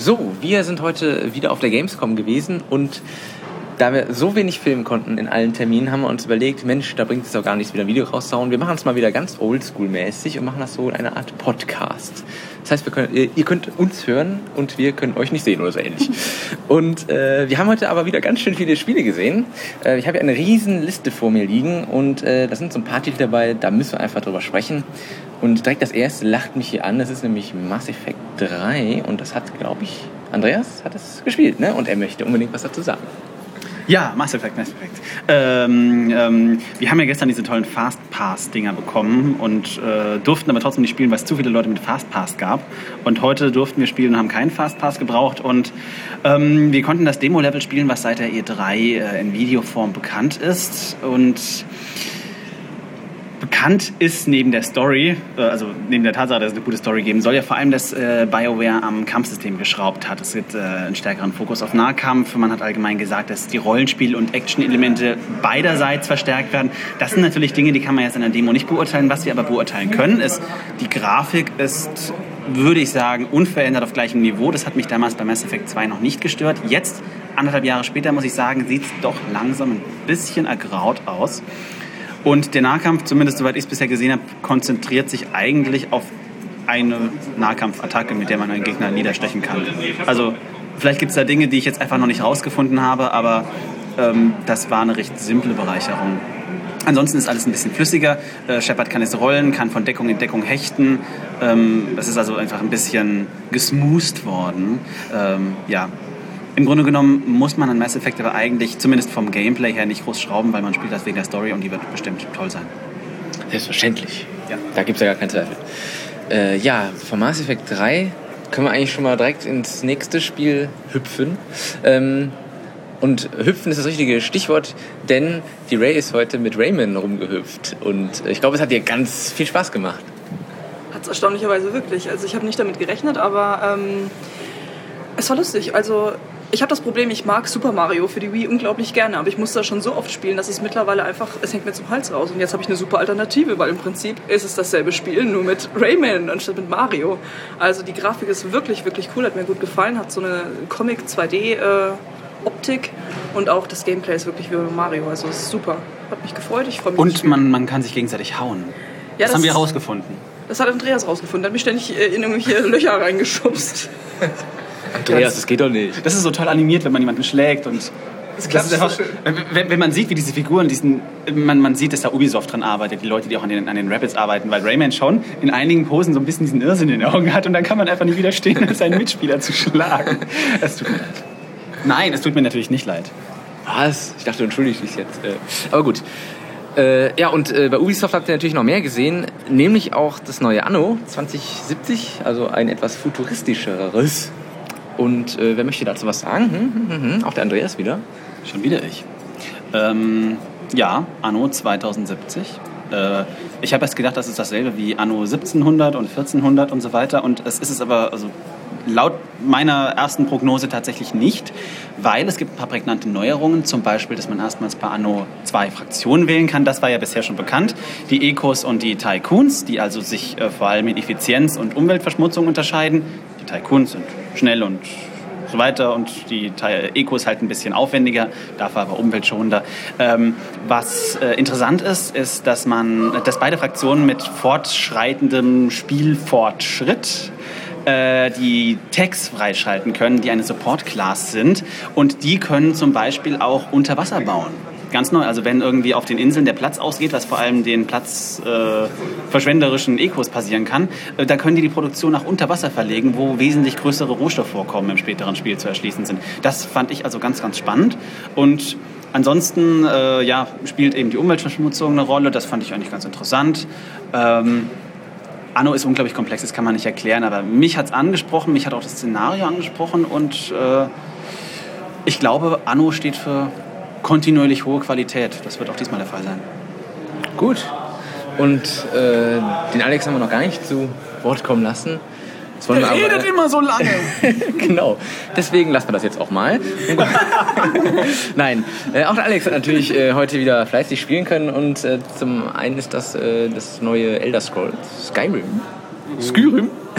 So, wir sind heute wieder auf der Gamescom gewesen und da wir so wenig filmen konnten in allen Terminen, haben wir uns überlegt, Mensch, da bringt es doch gar nichts, wieder ein Video rauszuhauen. Wir machen es mal wieder ganz oldschool-mäßig und machen das so in einer Art Podcast. Das heißt, ihr könnt uns hören und wir können euch nicht sehen oder so ähnlich. Und wir haben heute aber wieder ganz schön viele Spiele gesehen. Ich habe ja eine riesen Liste vor mir liegen und da sind so ein paar Titel dabei, da müssen wir einfach drüber sprechen. Und direkt das erste lacht mich hier an, das ist nämlich Mass Effect 3 und das hat, glaube ich, Andreas hat es gespielt, ne? Und er möchte unbedingt was dazu sagen. Ja, Mass Effect. Wir haben ja gestern diese tollen Fastpass-Dinger bekommen und durften aber trotzdem nicht spielen, weil es zu viele Leute mit Fastpass gab. Und heute durften wir spielen und haben keinen Fastpass gebraucht. Und wir konnten das Demo-Level spielen, was seit der E3 in Videoform bekannt ist. Und bekannt ist neben der Story, also neben der Tatsache, dass es eine gute Story geben soll, ja vor allem, dass BioWare am Kampfsystem geschraubt hat. Es gibt einen stärkeren Fokus auf Nahkampf. Man hat allgemein gesagt, dass die Rollenspiel- und Action-Elemente beiderseits verstärkt werden. Das sind natürlich Dinge, die kann man jetzt in der Demo nicht beurteilen. Was wir aber beurteilen können, ist, die Grafik ist, würde ich sagen, unverändert auf gleichem Niveau. Das hat mich damals bei Mass Effect 2 noch nicht gestört. Jetzt, 1,5 Jahre später, muss ich sagen, sieht es doch langsam ein bisschen ergraut aus. Und der Nahkampf, zumindest soweit ich es bisher gesehen habe, konzentriert sich eigentlich auf eine Nahkampfattacke, mit der man einen Gegner niederstechen kann. Also vielleicht gibt es da Dinge, die ich jetzt einfach noch nicht rausgefunden habe, aber das war eine recht simple Bereicherung. Ansonsten ist alles ein bisschen flüssiger. Shepard kann jetzt rollen, kann von Deckung in Deckung hechten. Es ist also einfach ein bisschen gesmoothed worden. Ja. Im Grunde genommen muss man an Mass Effect aber eigentlich, zumindest vom Gameplay her, nicht groß schrauben, weil man spielt das wegen der Story und die wird bestimmt toll sein. Selbstverständlich. Ja. Da gibt es ja gar keinen Zweifel. Von Mass Effect 3 können wir eigentlich schon mal direkt ins nächste Spiel hüpfen. Und hüpfen ist das richtige Stichwort, denn die Ray ist heute mit Rayman rumgehüpft. Und ich glaube, es hat dir ganz viel Spaß gemacht. Hat es erstaunlicherweise wirklich. Also ich habe nicht damit gerechnet, aber es war lustig. Also ich habe das Problem, ich mag Super Mario für die Wii unglaublich gerne, aber ich muss das schon so oft spielen, dass es mittlerweile einfach, es hängt mir zum Hals raus. Und jetzt habe ich eine super Alternative, weil im Prinzip ist es dasselbe Spiel, nur mit Rayman anstatt mit Mario. Also die Grafik ist wirklich, wirklich cool, hat mir gut gefallen, hat so eine Comic-2D-Optik und auch das Gameplay ist wirklich wie bei Mario, also es ist super. Hat mich gefreut, ich freue mich. Und man kann sich gegenseitig hauen. Ja, das haben wir herausgefunden. Das hat Andreas rausgefunden, der hat mich ständig in irgendwelche Löcher reingeschubst. Andreas, das geht doch nicht. Das ist so toll animiert, wenn man jemanden schlägt und das ist einfach, so wenn man sieht, wie diese Figuren, man sieht, dass da Ubisoft dran arbeitet, die Leute, die auch an den Rapids arbeiten, weil Rayman schon in einigen Posen so ein bisschen diesen Irrsinn in den Augen hat und dann kann man einfach nicht widerstehen, seinen Mitspieler zu schlagen. Es tut mir leid. Nein, es tut mir natürlich nicht leid. Was? Ich dachte, du entschuldigst dich jetzt. Aber gut. Bei Ubisoft habt ihr natürlich noch mehr gesehen, nämlich auch das neue Anno 2070, also ein etwas futuristischeres. Und wer möchte dazu was sagen? Auch der Andreas wieder. Schon wieder ich. Anno 2070. Ich habe erst gedacht, das ist dasselbe wie Anno 1700 und 1400 und so weiter. Und es ist es aber laut meiner ersten Prognose tatsächlich nicht, weil es gibt ein paar prägnante Neuerungen, zum Beispiel, dass man erstmals bei Anno 2 Fraktionen wählen kann. Das war ja bisher schon bekannt. Die Ecos und die Tycoons, die also sich vor allem in Effizienz und Umweltverschmutzung unterscheiden. Die Tycoons sind schnell und so weiter und die Ecos halt ein bisschen aufwendiger, dafür aber umweltschonender. Was interessant ist, dass beide Fraktionen mit fortschreitendem Spielfortschritt die Tags freischalten können, die eine Support-Class sind und die können zum Beispiel auch unter Wasser bauen. Ganz neu, also wenn irgendwie auf den Inseln der Platz ausgeht, was vor allem den platzverschwenderischen Ecos passieren kann, da können die Produktion nach unter Wasser verlegen, wo wesentlich größere Rohstoffvorkommen im späteren Spiel zu erschließen sind. Das fand ich also ganz, ganz spannend und ansonsten spielt eben die Umweltverschmutzung eine Rolle, das fand ich eigentlich ganz interessant. Anno ist unglaublich komplex, das kann man nicht erklären, aber mich hat es angesprochen, mich hat auch das Szenario angesprochen und ich glaube, Anno steht für kontinuierlich hohe Qualität. Das wird auch diesmal der Fall sein. Gut. Und den Alex haben wir noch gar nicht zu Wort kommen lassen. Er redet immer so lange. Genau. Deswegen lassen wir das jetzt auch mal. Nein, auch der Alex hat natürlich heute wieder fleißig spielen können. Und zum einen ist das das neue Elder Scrolls Skyrim.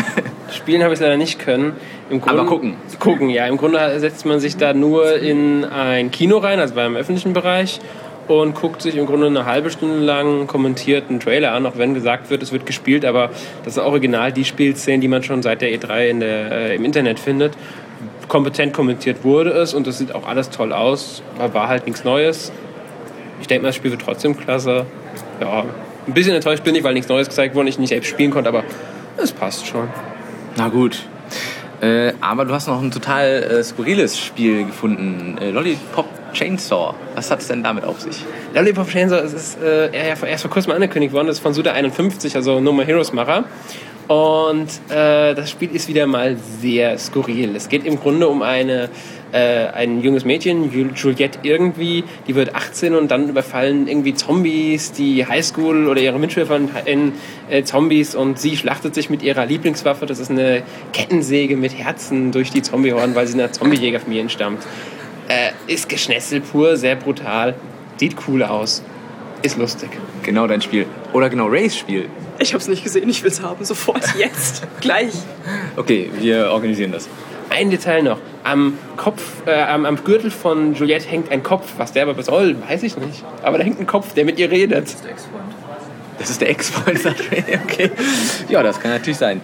Spielen habe ich leider nicht können. Aber gucken. Gucken, ja. Im Grunde setzt man sich da nur in ein Kino rein, also beim öffentlichen Bereich, und guckt sich im Grunde eine halbe Stunde lang kommentierten Trailer an, auch wenn gesagt wird, es wird gespielt, aber das sind original die Spielszenen, die man schon seit der E3 im Internet findet. Kompetent kommentiert wurde es und das sieht auch alles toll aus, aber war halt nichts Neues. Ich denke mal, das Spiel wird trotzdem klasse. Ja, ein bisschen enttäuscht bin ich, weil nichts Neues gezeigt wurde und ich nicht selbst spielen konnte, aber es passt schon. Na gut. Aber du hast noch ein total skurriles Spiel gefunden. Lollipop Chainsaw. Was hat es denn damit auf sich? Lollipop Chainsaw ist erst vor kurzem angekündigt worden. Das ist von Suda51, also No More Heroes Macher. Und das Spiel ist wieder mal sehr skurril. Es geht im Grunde um ein junges Mädchen, Juliette irgendwie, die wird 18 und dann überfallen irgendwie Zombies, die Highschool oder ihre Mitschüler in Zombies und sie schlachtet sich mit ihrer Lieblingswaffe, das ist eine Kettensäge mit Herzen durch die Zombie-Horden, weil sie einer Zombie-Jägerfamilie entstammt. Ist Geschnetzel pur, sehr brutal, sieht cool aus, ist lustig. Genau dein Spiel. Oder genau Rays Spiel. Ich hab's nicht gesehen, ich will's haben, sofort, jetzt, gleich. Okay, wir organisieren das. Ein Detail noch. Am Gürtel von Juliette hängt ein Kopf. Was der aber soll, weiß ich nicht. Aber da hängt ein Kopf, der mit ihr redet. Das ist der Ex-Freund. Das ist der Ex-Freund, sagt Ray. Okay. Ja, das kann natürlich sein.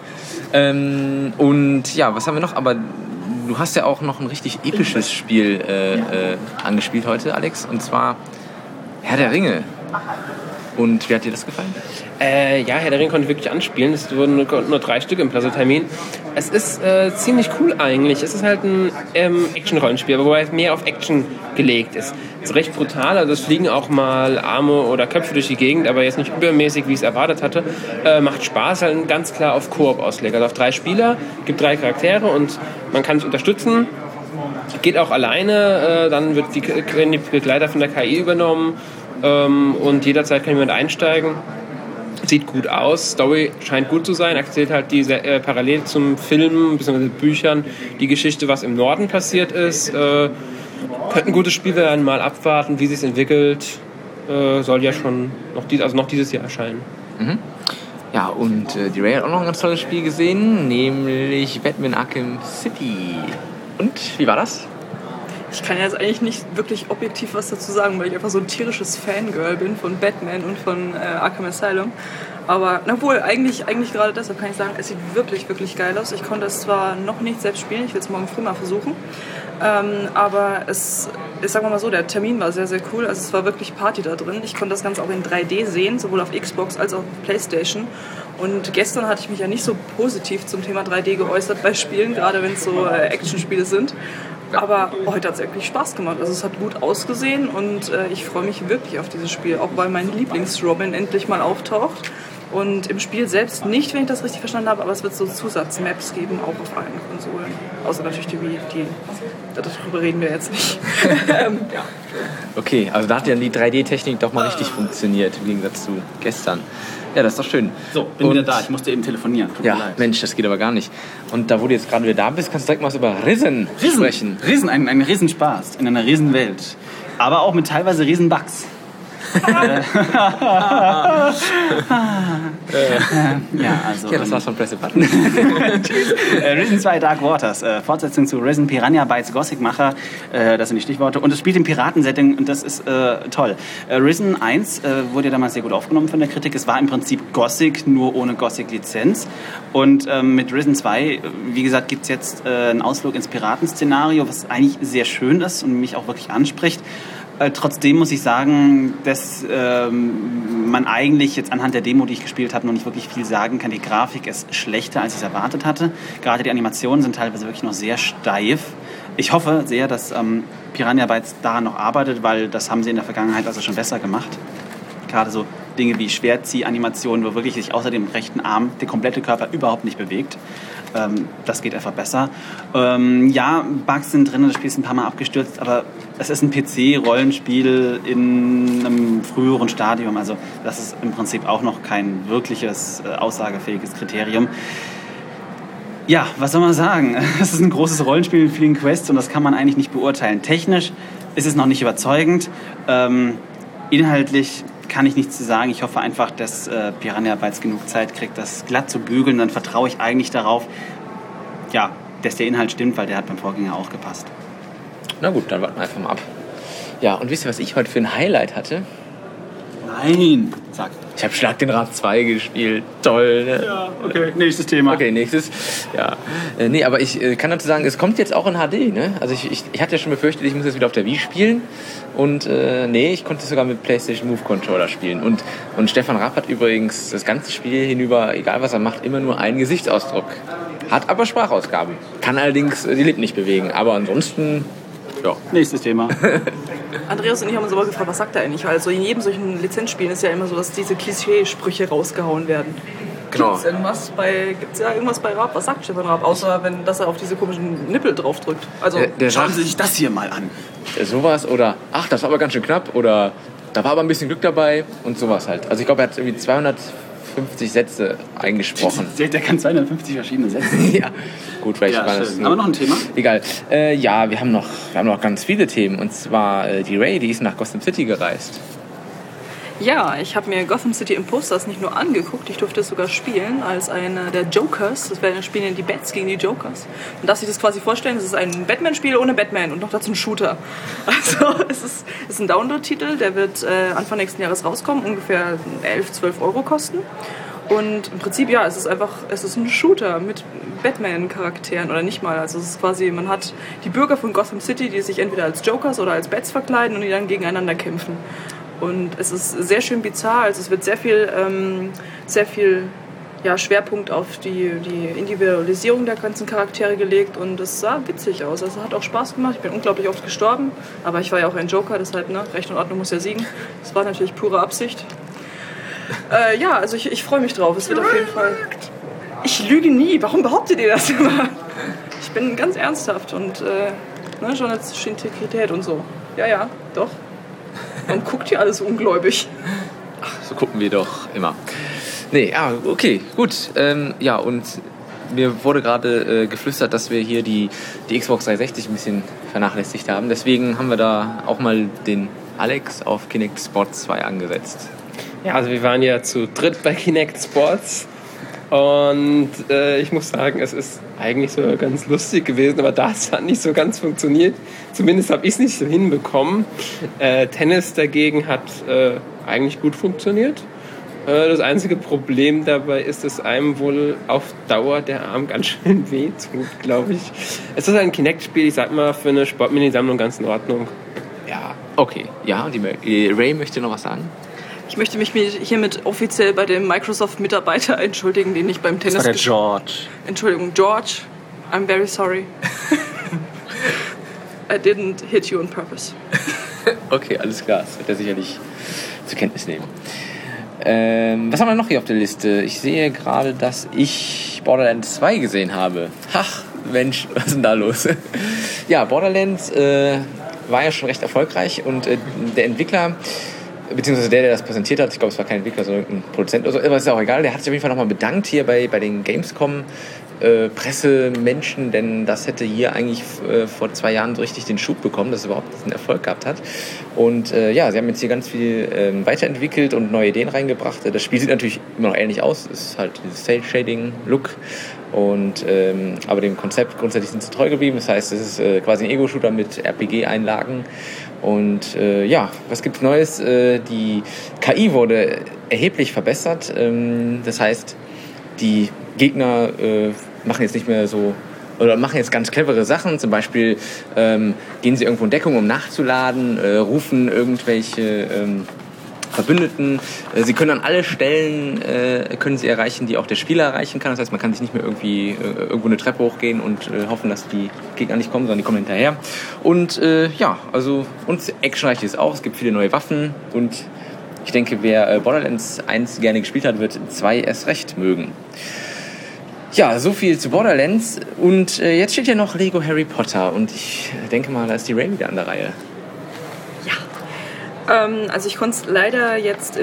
Und ja, was haben wir noch? Aber du hast ja auch noch ein richtig episches Spiel angespielt heute, Alex. Und zwar Herr der Ringe. Und wie hat dir das gefallen? Ja, Herr der Ringe konnte ich wirklich anspielen. Es wurden nur 3 Stück im Plaza-Termin. Es ist ziemlich cool eigentlich. Es ist halt ein Action-Rollenspiel, wobei es mehr auf Action gelegt ist. Es ist recht brutal, also es fliegen auch mal Arme oder Köpfe durch die Gegend, aber jetzt nicht übermäßig, wie ich es erwartet hatte. Macht Spaß, halt ganz klar auf Koop auslegt. Also auf 3 Spieler, gibt 3 Charaktere und man kann sich unterstützen. Geht auch alleine, dann werden die Begleiter von der KI übernommen und jederzeit kann jemand einsteigen. Sieht gut aus, Story scheint gut zu sein, erzählt halt parallel zum Film bzw. Büchern die Geschichte, was im Norden passiert ist. Könnte ein gutes Spiel werden, mal abwarten, wie sich entwickelt. Soll ja schon noch dieses Jahr erscheinen. Mhm. Ja, und die Ray hat auch noch ein ganz tolles Spiel gesehen, nämlich Batman Arkham City. Und wie war das? Ich kann jetzt eigentlich nicht wirklich objektiv was dazu sagen, weil ich einfach so ein tierisches Fangirl bin von Batman und von Arkham Asylum. Aber na wohl, eigentlich gerade deshalb kann ich sagen, es sieht wirklich, wirklich geil aus. Ich konnte es zwar noch nicht selbst spielen, ich will es morgen früh mal versuchen. Aber ich sag mal so, der Termin war sehr, sehr cool. Also es war wirklich Party da drin. Ich konnte das Ganze auch in 3D sehen, sowohl auf Xbox als auch auf Playstation. Und gestern hatte ich mich ja nicht so positiv zum Thema 3D geäußert bei Spielen, gerade wenn es so Actionspiele sind. Aber heute hat es wirklich Spaß gemacht. Also es hat gut ausgesehen und ich freue mich wirklich auf dieses Spiel, auch weil mein Lieblings-Robin endlich mal auftaucht. Und im Spiel selbst nicht, wenn ich das richtig verstanden habe, aber es wird so Zusatzmaps geben, auch auf allen Konsolen. Außer natürlich die Wii, darüber reden wir jetzt nicht. Ja. Okay, also da hat ja die 3D-Technik doch mal richtig funktioniert, im Gegensatz zu gestern. Ja, das ist doch schön. So, bin wieder da. Ich musste eben telefonieren. Ja, Mensch, das geht aber gar nicht. Und da, wo du jetzt gerade wieder da bist, kannst du direkt mal was über Risen sprechen. Ein Riesenspaß in einer Riesenwelt. Aber auch mit teilweise Riesenbugs. Ja, also. Ja, das war's von Press a Button. Risen 2 Dark Waters, Fortsetzung zu Risen Piranha Bytes Gothic-Macher, das sind die Stichworte. Und es spielt im Piratensetting und das ist toll. Risen 1 wurde ja damals sehr gut aufgenommen von der Kritik. Es war im Prinzip Gothic, nur ohne Gothic-Lizenz. Und mit Risen 2, wie gesagt, gibt es jetzt einen Ausflug ins Piratenszenario, was eigentlich sehr schön ist und mich auch wirklich anspricht. Trotzdem muss ich sagen, dass man eigentlich jetzt anhand der Demo, die ich gespielt habe, noch nicht wirklich viel sagen kann. Die Grafik ist schlechter, als ich es erwartet hatte. Gerade die Animationen sind teilweise wirklich noch sehr steif. Ich hoffe sehr, dass Piranha Bytes daran noch arbeitet, weil das haben sie in der Vergangenheit also schon besser gemacht. Gerade so Dinge wie Schwertzieh-Animationen, wo wirklich sich außer dem rechten Arm der komplette Körper überhaupt nicht bewegt. Das geht einfach besser. Ja, Bugs sind drin, das Spiel ist ein paar Mal abgestürzt, aber es ist ein PC-Rollenspiel in einem früheren Stadium. Also das ist im Prinzip auch noch kein wirkliches, aussagefähiges Kriterium. Ja, was soll man sagen? Es ist ein großes Rollenspiel mit vielen Quests und das kann man eigentlich nicht beurteilen. Technisch ist es noch nicht überzeugend. Inhaltlich kann ich nichts zu sagen. Ich hoffe einfach, dass Piranha Bytes genug Zeit kriegt, das glatt zu bügeln. Dann vertraue ich eigentlich darauf, dass der Inhalt stimmt, weil der hat beim Vorgänger auch gepasst. Na gut, dann warten wir einfach mal ab. Ja, und wisst ihr, was ich heute für ein Highlight hatte? Nein! Sag. Ich habe Schlag den Rab 2 gespielt. Toll, ne? Ja, okay, nächstes Thema. Okay, nächstes. Ja. Nee, aber ich kann dazu sagen, es kommt jetzt auch in HD, ne? Also ich hatte ja schon befürchtet, ich muss jetzt wieder auf der Wii spielen. Und ich konnte es sogar mit PlayStation Move Controller spielen. Und Stefan Raab hat übrigens das ganze Spiel hinüber, egal was er macht, immer nur einen Gesichtsausdruck. Hat aber Sprachausgaben. Kann allerdings die Lippen nicht bewegen. Aber ansonsten, ja. Nächstes Thema. Andreas und ich haben uns aber gefragt, was sagt er eigentlich? Also in jedem solchen Lizenzspiel ist ja immer so, dass diese Klischee-Sprüche rausgehauen werden. Genau. Gibt's ja irgendwas bei Raab? Was sagt Stefan Raab? Außer dass er auf diese komischen Nippel draufdrückt. Also Der Schauen sagt Sie sich das hier mal an. sowas oder, ach, das war aber ganz schön knapp oder da war aber ein bisschen Glück dabei und sowas halt. Also ich glaube, er hat irgendwie 250 Sätze eingesprochen. Der kann 250 verschiedene Sätze. Ja, gut, vielleicht Ja, war das schön. nur... Aber noch ein Thema? Egal. Ja, wir haben noch ganz viele Themen. Und zwar die Ray, die ist nach Gotham City gereist. ja, ich habe mir Gotham City Imposters nicht nur angeguckt, ich durfte es sogar spielen als einer der Jokers. Das wäre spielen die Bats gegen die Jokers. Man darf sich das quasi vorstellen, es ist ein Batman-Spiel ohne Batman und noch dazu ein Shooter. Also es ist ein Download-Titel, der wird Anfang nächsten Jahres rauskommen, ungefähr 11-12 Euro kosten. Und im Prinzip, ja, es ist ein Shooter mit Batman-Charakteren oder nicht mal. Also es ist quasi, man hat die Bürger von Gotham City, die sich entweder als Jokers oder als Bats verkleiden und die dann gegeneinander kämpfen. Und es ist sehr schön bizarr, also es wird sehr viel Schwerpunkt auf die Individualisierung der ganzen Charaktere gelegt und es sah witzig aus. Also es hat auch Spaß gemacht, ich bin unglaublich oft gestorben, aber ich war ja auch ein Joker, deshalb, Recht und Ordnung muss ja siegen. Das war natürlich pure Absicht. Also ich freue mich drauf, es wird auf jeden Fall... Ich lüge nie, warum behauptet ihr das immer? Ich bin ganz ernsthaft und journalistische Integrität und so. Ja, doch. Warum guckt ihr alles ungläubig? Ach, so gucken wir doch immer. Nee, ja, okay, gut. Und mir wurde gerade geflüstert, dass wir hier die Xbox 360 ein bisschen vernachlässigt haben. Deswegen haben wir da auch mal den Alex auf Kinect Sports 2 angesetzt. Ja, also wir waren ja zu dritt bei Kinect Sports und ich muss sagen, es ist eigentlich so ganz lustig gewesen, aber das hat nicht so ganz funktioniert. Zumindest habe ich es nicht so hinbekommen. Tennis dagegen hat eigentlich gut funktioniert. Das einzige Problem dabei ist, dass einem wohl auf Dauer der Arm ganz schön weh tut, glaube ich. Es ist ein Kinect-Spiel, ich sag mal, für eine Sportmini-Sammlung ganz in Ordnung. Ja, okay. Ja, und die Ray möchte noch was sagen? Ich möchte mich hiermit offiziell bei dem Microsoft-Mitarbeiter entschuldigen, den ich beim Tennis... Das war der George. Entschuldigung, George, I'm very sorry. I didn't hit you on purpose. Okay, alles klar. Das wird er sicherlich zur Kenntnis nehmen. Was haben wir noch hier auf der Liste? Ich sehe gerade, dass ich Borderlands 2 gesehen habe. Ach, Mensch, was ist denn da los? Ja, Borderlands war ja schon recht erfolgreich und der Entwickler, beziehungsweise der das präsentiert hat, ich glaube, es war kein Entwickler, sondern ein Produzent oder so, aber ist ja auch egal, der hat sich auf jeden Fall nochmal bedankt hier bei den Gamescom Pressemenschen, denn das hätte hier eigentlich vor 2 Jahren so richtig den Schub bekommen, dass es überhaupt einen Erfolg gehabt hat. Und sie haben jetzt hier ganz viel weiterentwickelt und neue Ideen reingebracht. Das Spiel sieht natürlich immer noch ähnlich aus, es ist halt dieses Cel-Shading-Look. Und, aber dem Konzept grundsätzlich sind sie treu geblieben. Das heißt, es ist quasi ein Ego-Shooter mit RPG-Einlagen. Und was gibt's Neues? Die KI wurde erheblich verbessert. Das heißt, die Gegner machen jetzt nicht mehr so oder machen jetzt ganz clevere Sachen. Zum Beispiel gehen sie irgendwo in Deckung, um nachzuladen, rufen irgendwelche Verbündeten. Sie können an alle Stellen können sie erreichen, die auch der Spieler erreichen kann. Das heißt, man kann sich nicht mehr irgendwie irgendwo eine Treppe hochgehen und hoffen, dass die Gegner nicht kommen, sondern die kommen hinterher. Und und actionreich ist auch. Es gibt viele neue Waffen und ich denke, wer Borderlands 1 gerne gespielt hat, wird 2 erst recht mögen. Ja, so viel zu Borderlands. Und jetzt steht ja noch Lego Harry Potter. Und ich denke mal, da ist die Ray wieder an der Reihe. Also ich konnte es leider jetzt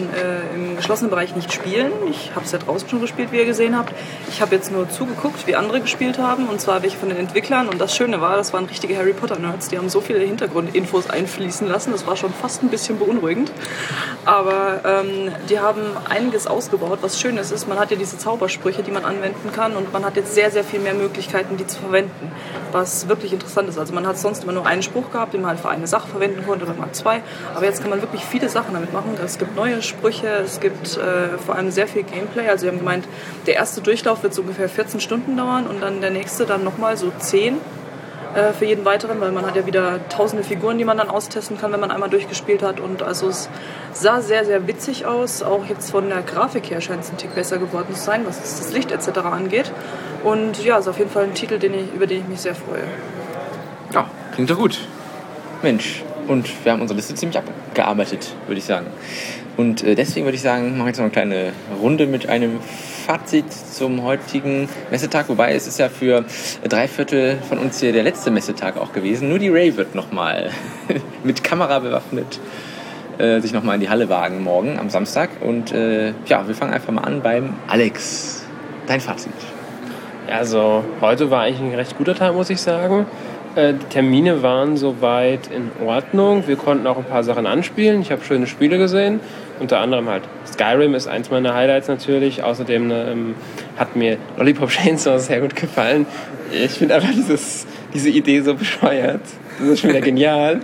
im geschlossenen Bereich nicht spielen. Ich habe es ja draußen schon gespielt, wie ihr gesehen habt. Ich habe jetzt nur zugeguckt, wie andere gespielt haben, und zwar welche von den Entwicklern. Und das Schöne war, das waren richtige Harry Potter-Nerds. Die haben so viele Hintergrundinfos einfließen lassen. Das war schon fast ein bisschen beunruhigend. Aber die haben einiges ausgebaut. Was Schönes ist, man hat ja diese Zaubersprüche, die man anwenden kann, und man hat jetzt sehr, sehr viel mehr Möglichkeiten, die zu verwenden. Was wirklich interessant ist. Also man hat sonst immer nur einen Spruch gehabt, den man halt für eine Sache verwenden konnte, oder mal zwei. Aber jetzt kann man wirklich viele Sachen damit machen. Es gibt neue Sprüche, es gibt vor allem sehr viel Gameplay. Also wir haben gemeint, der erste Durchlauf wird so ungefähr 14 Stunden dauern und dann der nächste dann nochmal so 10 für jeden weiteren, weil man hat ja wieder tausende Figuren, die man dann austesten kann, wenn man einmal durchgespielt hat. Und also es sah sehr, sehr witzig aus. Auch jetzt von der Grafik her scheint es ein Tick besser geworden zu sein, was das Licht etc. angeht. Und ja, ist auf jeden Fall ein Titel, über den ich mich sehr freue. Ja, klingt doch gut. Mensch. Und wir haben unsere Liste ziemlich abgearbeitet, würde ich sagen. Und deswegen würde ich sagen, machen wir jetzt noch eine kleine Runde mit einem Fazit zum heutigen Messetag. Wobei es ist ja für 3/4 von uns hier der letzte Messetag auch gewesen. Nur die Ray wird nochmal mit Kamera bewaffnet sich nochmal in die Halle wagen morgen am Samstag. Und ja, wir fangen einfach mal an beim Alex. Dein Fazit. Ja, also heute war eigentlich ein recht guter Tag, muss ich sagen. Die Termine waren soweit in Ordnung. Wir konnten auch ein paar Sachen anspielen. Ich habe schöne Spiele gesehen. Unter anderem halt Skyrim ist eins meiner Highlights natürlich. Außerdem hat mir Lollipop Chainsaw sehr gut gefallen. Ich finde einfach diese Idee so bescheuert. Das ist schon wieder genial.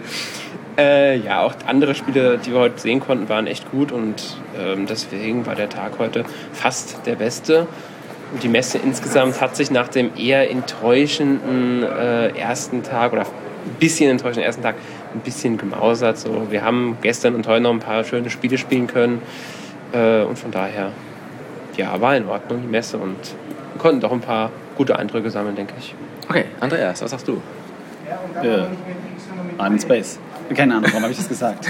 Ja, auch andere Spiele, die wir heute sehen konnten, waren echt gut. Und deswegen war der Tag heute fast der beste. Und die Messe insgesamt hat sich nach dem eher enttäuschenden ersten Tag oder ein bisschen enttäuschenden ersten Tag ein bisschen gemausert. So, wir haben gestern und heute noch ein paar schöne Spiele spielen können. Und von daher, ja, war in Ordnung die Messe und wir konnten doch ein paar gute Eindrücke sammeln, denke ich. Okay, Andreas, was sagst du? I'm in Space. Keine Ahnung, warum habe ich das gesagt?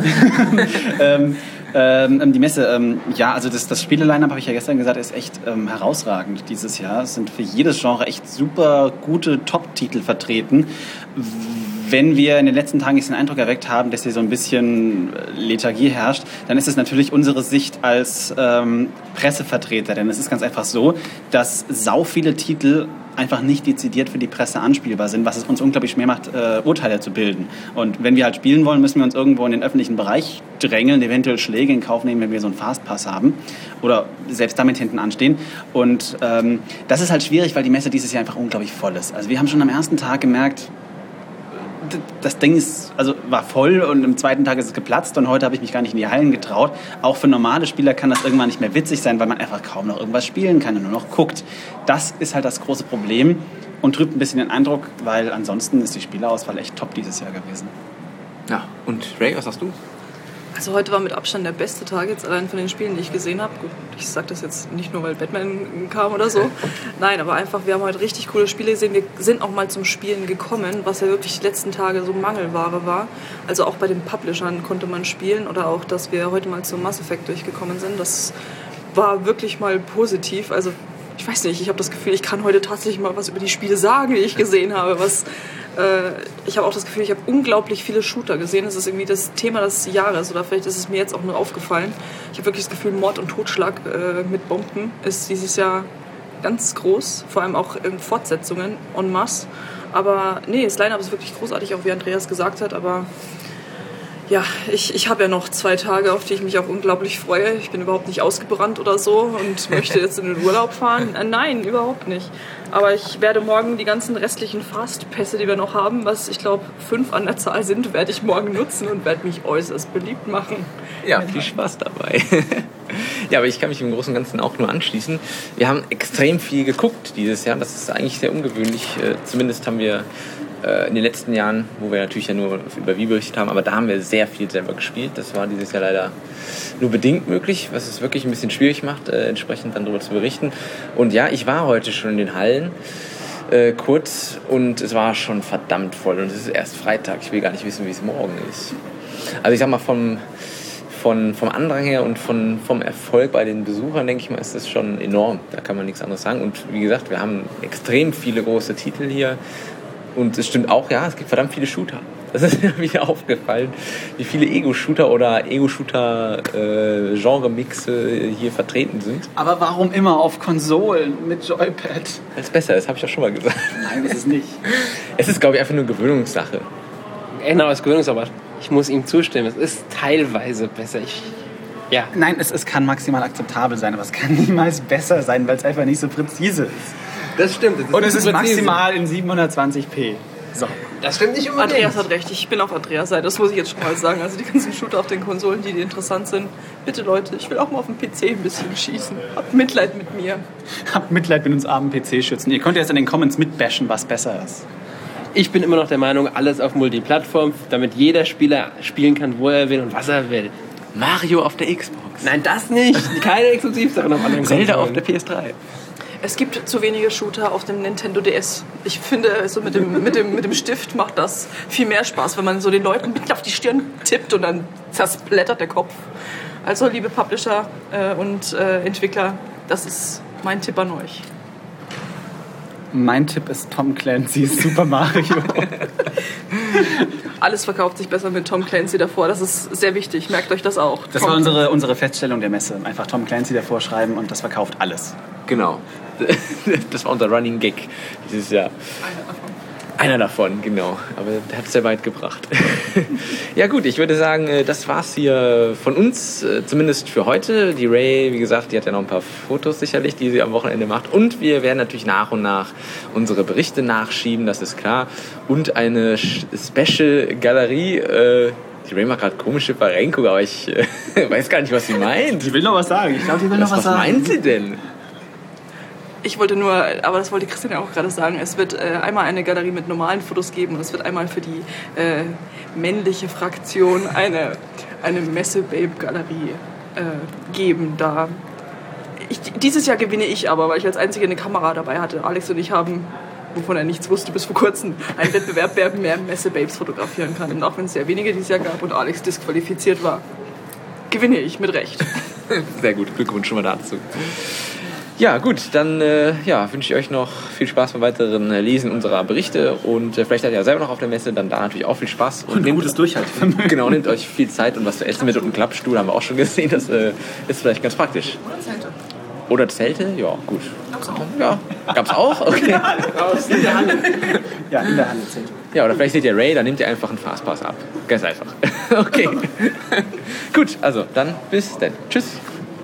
Die Messe, ja, also das Spiele-Line-Up, habe ich ja gestern gesagt, ist echt herausragend dieses Jahr. Es sind für jedes Genre echt super gute Top-Titel vertreten. Wenn wir in den letzten Tagen den Eindruck erweckt haben, dass hier so ein bisschen Lethargie herrscht, dann ist es natürlich unsere Sicht als Pressevertreter. Denn es ist ganz einfach so, dass sau viele Titel einfach nicht dezidiert für die Presse anspielbar sind, was es uns unglaublich schwer macht, Urteile zu bilden. Und wenn wir halt spielen wollen, müssen wir uns irgendwo in den öffentlichen Bereich drängeln, eventuell Schläge in Kauf nehmen, wenn wir so einen Fastpass haben oder selbst damit hinten anstehen. Und das ist halt schwierig, weil die Messe dieses Jahr einfach unglaublich voll ist. Also wir haben schon am ersten Tag gemerkt, das Ding war voll und am zweiten Tag ist es geplatzt und heute habe ich mich gar nicht in die Hallen getraut. Auch für normale Spieler kann das irgendwann nicht mehr witzig sein, weil man einfach kaum noch irgendwas spielen kann und nur noch guckt. Das ist halt das große Problem und trübt ein bisschen den Eindruck, weil ansonsten ist die Spielerauswahl echt top dieses Jahr gewesen. Ja, und Ray, was sagst du? Also heute war mit Abstand der beste Tag jetzt allein von den Spielen, die ich gesehen habe. Gut, ich sage das jetzt nicht nur, weil Batman kam oder so. Nein, aber einfach, wir haben heute richtig coole Spiele gesehen. Wir sind auch mal zum Spielen gekommen, was ja wirklich die letzten Tage so Mangelware war. Also auch bei den Publishern konnte man spielen oder auch, dass wir heute mal zum Mass Effect durchgekommen sind. Das war wirklich mal positiv. Also ich weiß nicht, ich habe das Gefühl, ich kann heute tatsächlich mal was über die Spiele sagen, die ich gesehen habe. Ich habe auch das Gefühl, ich habe unglaublich viele Shooter gesehen. Das ist irgendwie das Thema des Jahres oder vielleicht ist es mir jetzt auch nur aufgefallen. Ich habe wirklich das Gefühl, Mord und Totschlag mit Bomben ist dieses Jahr ganz groß, vor allem auch in Fortsetzungen en masse. Aber nee, das Line-Up ist wirklich großartig, auch wie Andreas gesagt hat, aber ja, ich habe ja noch 2 Tage, auf die ich mich auch unglaublich freue. Ich bin überhaupt nicht ausgebrannt oder so und möchte jetzt in den Urlaub fahren. Nein, überhaupt nicht. Aber ich werde morgen die ganzen restlichen Fastpässe, die wir noch haben, was ich glaube 5 an der Zahl sind, werde ich morgen nutzen und werde mich äußerst beliebt machen. Ja, viel Spaß dabei. Ja, aber ich kann mich im Großen und Ganzen auch nur anschließen. Wir haben extrem viel geguckt dieses Jahr. Das ist eigentlich sehr ungewöhnlich. Zumindest haben wir in den letzten Jahren, wo wir natürlich ja nur über Wii berichtet haben, aber da haben wir sehr viel selber gespielt. Das war dieses Jahr leider nur bedingt möglich, was es wirklich ein bisschen schwierig macht, entsprechend dann darüber zu berichten. Und ja, ich war heute schon in den Hallen kurz und es war schon verdammt voll und es ist erst Freitag. Ich will gar nicht wissen, wie es morgen ist. Also ich sag mal, vom Andrang her und vom Erfolg bei den Besuchern, denke ich mal, ist das schon enorm. Da kann man nichts anderes sagen. Und wie gesagt, wir haben extrem viele große Titel hier. Und es stimmt auch, ja, es gibt verdammt viele Shooter. Das ist mir wieder aufgefallen, wie viele Ego-Shooter oder Ego-Shooter-Genre-Mixe hier vertreten sind. Aber warum immer auf Konsolen mit Joypad? Weil es besser ist, habe ich doch schon mal gesagt. Nein, das ist nicht. Es ist, glaube ich, einfach nur Gewöhnungssache. Genau, es ist Gewöhnungssache. Ich muss ihm zustimmen, es ist teilweise besser. Ja. Nein, es kann maximal akzeptabel sein, aber es kann niemals besser sein, weil es einfach nicht so präzise ist. Das stimmt. Und es ist maximal in 720p. So. Das stimmt nicht unbedingt. Andreas hat recht, ich bin auf Andreas Seite, das muss ich jetzt schon mal sagen. Also die ganzen Shooter auf den Konsolen, die interessant sind. Bitte Leute, ich will auch mal auf dem PC ein bisschen schießen. Habt Mitleid mit mir. Habt Mitleid mit uns armen PC-Schützen. Ihr könnt jetzt in den Comments mitbashen, was besser ist. Ich bin immer noch der Meinung, alles auf Multiplattform, damit jeder Spieler spielen kann, wo er will und was er will. Mario auf der Xbox. Nein, das nicht. Keine Exklusivsachen auf anderen Zelda auf Konsolen. der PS3. Es gibt zu wenige Shooter auf dem Nintendo DS. Ich finde, so mit dem Stift macht das viel mehr Spaß, wenn man so den Leuten mitten auf die Stirn tippt und dann zersplittert der Kopf. Also, liebe Publisher und Entwickler, das ist mein Tipp an euch. Mein Tipp ist Tom Clancy's Super Mario. Alles verkauft sich besser mit Tom Clancy davor. Das ist sehr wichtig. Merkt euch das auch. Das war unsere Feststellung der Messe. Einfach Tom Clancy davor schreiben und das verkauft alles. Genau. Das war unser Running Gag dieses Jahr. Einer davon, genau. Aber der hat es sehr weit gebracht. Ja gut, ich würde sagen, das war's hier von uns, zumindest für heute. Die Ray, wie gesagt, die hat ja noch ein paar Fotos sicherlich, die sie am Wochenende macht. Und wir werden natürlich nach und nach unsere Berichte nachschieben, das ist klar. Und eine Special-Galerie. Die Ray macht gerade komische Verrenkung, aber ich weiß gar nicht, was sie meint. Sie will noch was sagen. Ich glaube, die will noch was sagen. Was meint sie denn? Ich wollte nur, aber das wollte Christian ja auch gerade sagen, es wird einmal eine Galerie mit normalen Fotos geben und es wird einmal für die männliche Fraktion eine Messe-Babe-Galerie geben. Dieses Jahr gewinne ich aber, weil ich als Einzige eine Kamera dabei hatte. Alex und ich haben, wovon er nichts wusste bis vor kurzem, einen Wettbewerb, wer mehr Messe-Babes fotografieren kann. Und auch wenn es sehr wenige dieses Jahr gab und Alex disqualifiziert war, gewinne ich mit Recht. Sehr gut, Glückwunsch schon mal dazu. Ja, gut, dann wünsche ich euch noch viel Spaß beim weiteren Lesen unserer Berichte und vielleicht seid ihr ja selber noch auf der Messe, dann da natürlich auch viel Spaß. Und nehmt gutes Durchhaltevermögen. Genau, nehmt euch viel Zeit und was zu essen mit und einen Klappstuhl, haben wir auch schon gesehen, das ist vielleicht ganz praktisch. Oder Zelte. Oder Zelte? Ja, gut. Ja, gab's auch? Okay. In der Halle. Ja, in der Halle Zelte. Ja, oder vielleicht seht ihr Ray, dann nehmt ihr einfach einen Fastpass ab. Ganz einfach. Okay. Gut, also dann bis dann. Tschüss.